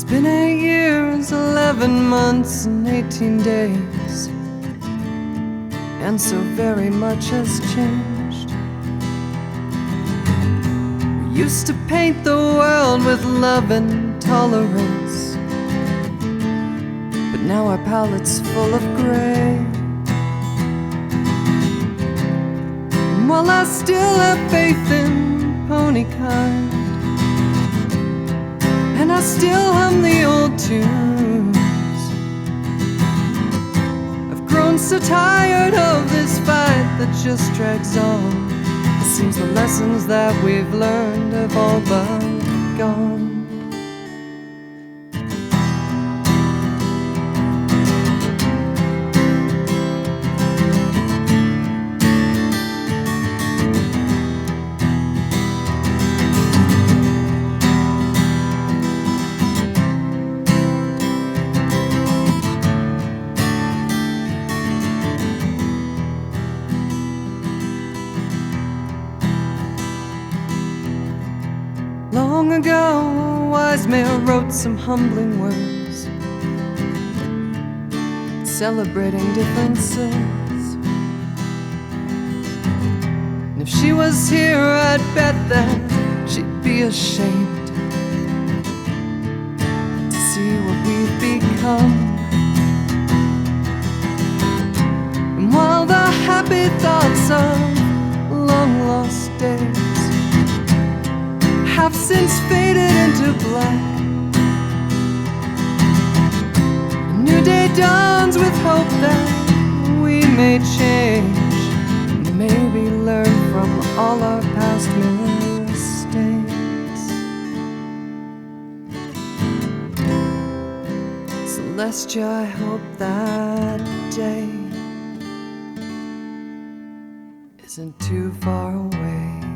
been 8 years, 11 months, and 18 days, and so very much has changed. We used to paint the world with love and tolerance, but now our palette's full of gray. And while I still have faith in pony kind, and I still hum the old tunes, I've grown so tired of this fight that just drags on. It seems the lessons that we've learned have all but gone. Long ago, a wise man wrote some humbling words, celebrating differences. And if she was here, I'd bet that she'd be ashamed to see what we've become. And while the happy thoughts of long-lost days have since faded into black, a new day dawns with hope that we may change, maybe learn from all our past mistakes. Celestia, I hope that day isn't too far away.